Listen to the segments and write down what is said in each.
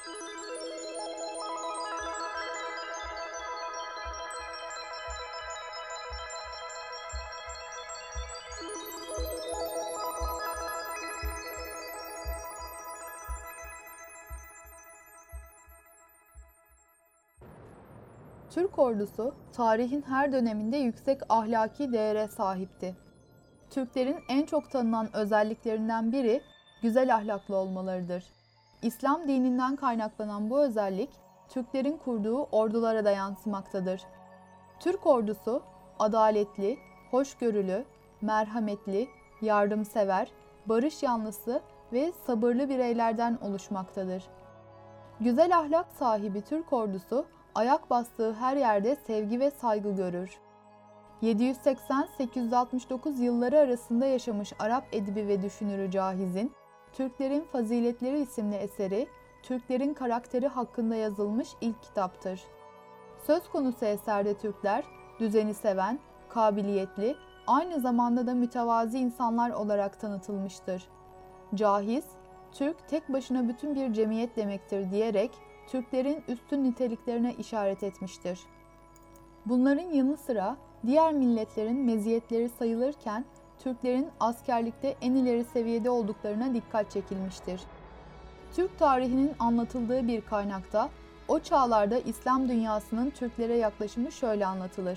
Türk ordusu tarihin her döneminde yüksek ahlaki değere sahipti. Türklerin en çok tanınan özelliklerinden biri güzel ahlaklı olmalarıdır. İslam dininden kaynaklanan bu özellik Türklerin kurduğu ordulara da yansımaktadır. Türk ordusu adaletli, hoşgörülü, merhametli, yardımsever, barış yanlısı ve sabırlı bireylerden oluşmaktadır. Güzel ahlak sahibi Türk ordusu ayak bastığı her yerde sevgi ve saygı görür. 780-869 yılları arasında yaşamış Arap edibi ve düşünürü Cahiz'in Türklerin Faziletleri isimli eseri, Türklerin karakteri hakkında yazılmış ilk kitaptır. Söz konusu eserde Türkler, düzeni seven, kabiliyetli, aynı zamanda da mütevazi insanlar olarak tanıtılmıştır. Cahiz, Türk tek başına bütün bir cemiyet demektir diyerek Türklerin üstün niteliklerine işaret etmiştir. Bunların yanı sıra diğer milletlerin meziyetleri sayılırken Türklerin askerlikte en ileri seviyede olduklarına dikkat çekilmiştir. Türk tarihinin anlatıldığı bir kaynakta o çağlarda İslam dünyasının Türklere yaklaşımı şöyle anlatılır.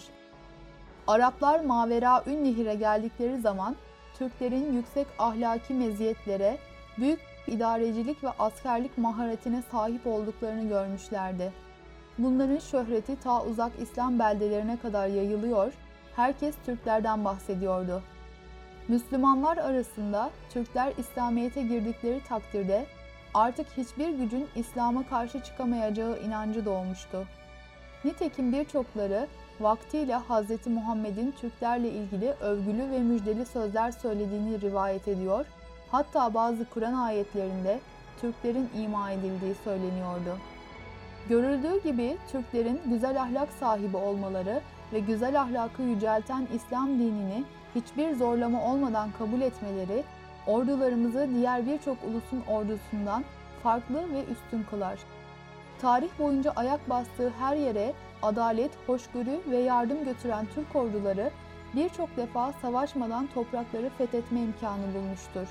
Araplar Maveraün Nehir'e geldikleri zaman Türklerin yüksek ahlaki meziyetlere, büyük idarecilik ve askerlik maharetine sahip olduklarını görmüşlerdi. Bunların şöhreti ta uzak İslam beldelerine kadar yayılıyor, herkes Türklerden bahsediyordu. Müslümanlar arasında Türkler İslamiyet'e girdikleri takdirde artık hiçbir gücün İslam'a karşı çıkamayacağı inancı doğmuştu. Nitekim birçokları vaktiyle Hz. Muhammed'in Türklerle ilgili övgülü ve müjdeli sözler söylediğini rivayet ediyor, hatta bazı Kur'an ayetlerinde Türklerin ima edildiği söyleniyordu. Görüldüğü gibi Türklerin güzel ahlak sahibi olmaları ve güzel ahlakı yücelten İslam dinini hiçbir zorlama olmadan kabul etmeleri, ordularımızı diğer birçok ulusun ordusundan farklı ve üstün kılar. Tarih boyunca ayak bastığı her yere adalet, hoşgörü ve yardım götüren Türk orduları birçok defa savaşmadan toprakları fethetme imkanı bulmuştur.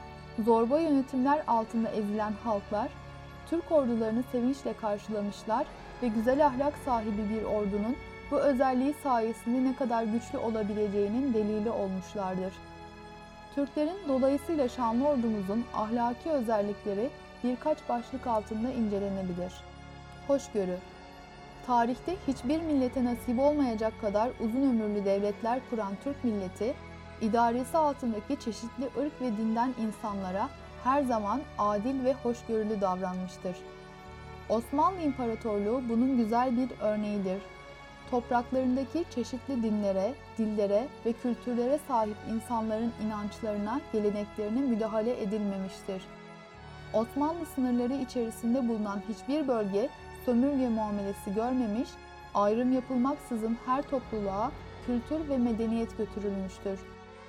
Zorba yönetimler altında ezilen halklar, Türk ordularını sevinçle karşılamışlar ve güzel ahlak sahibi bir ordunun bu özelliği sayesinde ne kadar güçlü olabileceğinin delili olmuşlardır. Türklerin dolayısıyla şanlı ordumuzun ahlaki özellikleri birkaç başlık altında incelenebilir. Hoşgörü. Tarihte hiçbir millete nasip olmayacak kadar uzun ömürlü devletler kuran Türk milleti, idaresi altındaki çeşitli ırk ve dinden insanlara her zaman adil ve hoşgörülü davranmıştır. Osmanlı İmparatorluğu bunun güzel bir örneğidir. Topraklarındaki çeşitli dinlere, dillere ve kültürlere sahip insanların inançlarına, geleneklerine müdahale edilmemiştir. Osmanlı sınırları içerisinde bulunan hiçbir bölge sömürge muamelesi görmemiş, ayrım yapılmaksızın her topluluğa kültür ve medeniyet götürülmüştür.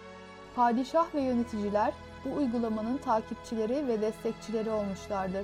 Padişah ve yöneticiler bu uygulamanın takipçileri ve destekçileri olmuşlardır.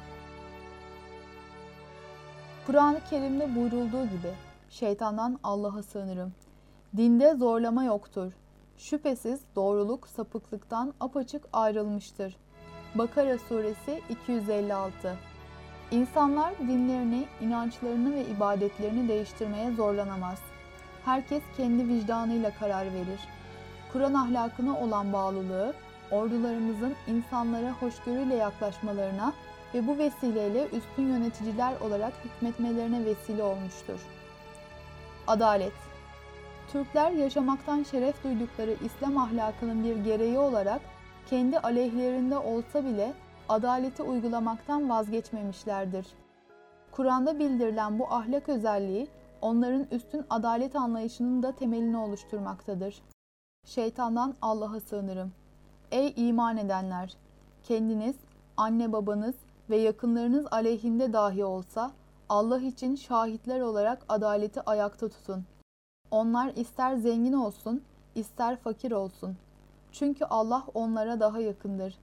Kur'an-ı Kerim'de buyrulduğu gibi, şeytandan Allah'a sığınırım. Dinde zorlama yoktur. Şüphesiz doğruluk sapıklıktan apaçık ayrılmıştır. Bakara Suresi 256. İnsanlar dinlerini, inançlarını ve ibadetlerini değiştirmeye zorlanamaz. Herkes kendi vicdanıyla karar verir. Kur'an ahlakına olan bağlılığı, ordularımızın insanlara hoşgörüyle yaklaşmalarına ve bu vesileyle üstün yöneticiler olarak hükmetmelerine vesile olmuştur. Adalet. Türkler yaşamaktan şeref duydukları İslam ahlakının bir gereği olarak kendi aleyhlerinde olsa bile adaleti uygulamaktan vazgeçmemişlerdir. Kur'an'da bildirilen bu ahlak özelliği onların üstün adalet anlayışının da temelini oluşturmaktadır. Şeytandan Allah'a sığınırım. Ey iman edenler! Kendiniz, anne babanız ve yakınlarınız aleyhinde dahi olsa Allah için şahitler olarak adaleti ayakta tutun. Onlar ister zengin olsun, ister fakir olsun. Çünkü Allah onlara daha yakındır.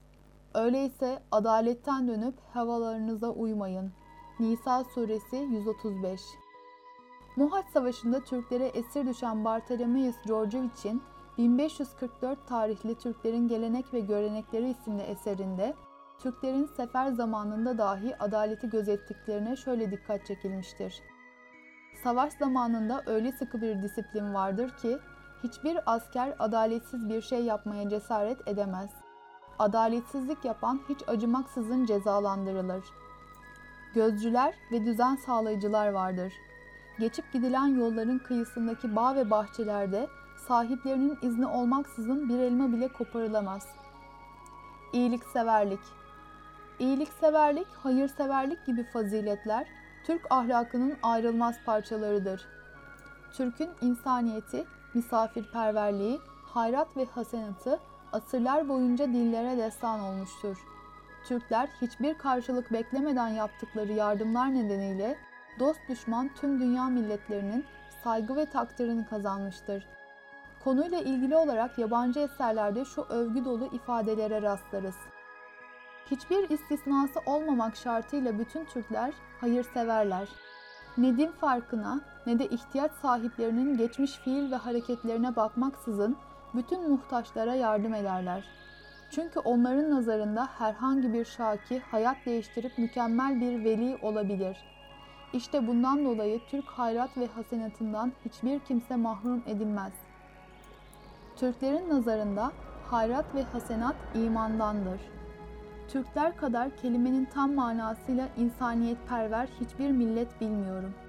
Öyleyse adaletten dönüp havalarınıza uymayın. Nisa suresi 135. Mohaç Savaşı'nda Türklere esir düşen Bartholomeus Georgevich'in 1544 tarihli Türklerin Gelenek ve Görenekleri isimli eserinde Türklerin sefer zamanında dahi adaleti gözettiklerine şöyle dikkat çekilmiştir. Savaş zamanında öyle sıkı bir disiplin vardır ki hiçbir asker adaletsiz bir şey yapmaya cesaret edemez. Adaletsizlik yapan hiç acımaksızın cezalandırılır. Gözcüler ve düzen sağlayıcılar vardır. Geçip gidilen yolların kıyısındaki bağ ve bahçelerde sahiplerinin izni olmaksızın bir elma bile koparılamaz. İyilikseverlik. İyilikseverlik, hayırseverlik gibi faziletler Türk ahlakının ayrılmaz parçalarıdır. Türk'ün insaniyeti, misafirperverliği, hayrat ve hasenatı asırlar boyunca dillere destan olmuştur. Türkler hiçbir karşılık beklemeden yaptıkları yardımlar nedeniyle dost düşman tüm dünya milletlerinin saygı ve takdirini kazanmıştır. Konuyla ilgili olarak yabancı eserlerde şu övgü dolu ifadelere rastlarız. Hiçbir istisnası olmamak şartıyla bütün Türkler hayırseverler. Ne din farkına ne de ihtiyaç sahiplerinin geçmiş fiil ve hareketlerine bakmaksızın bütün muhtaçlara yardım ederler. Çünkü onların nazarında herhangi bir şaki hayat değiştirip mükemmel bir veli olabilir. İşte bundan dolayı Türk hayrat ve hasenatından hiçbir kimse mahrum edilmez. Türklerin nazarında hayrat ve hasenat imandandır. Türkler kadar kelimenin tam manasıyla insaniyetperver hiçbir millet bilmiyorum.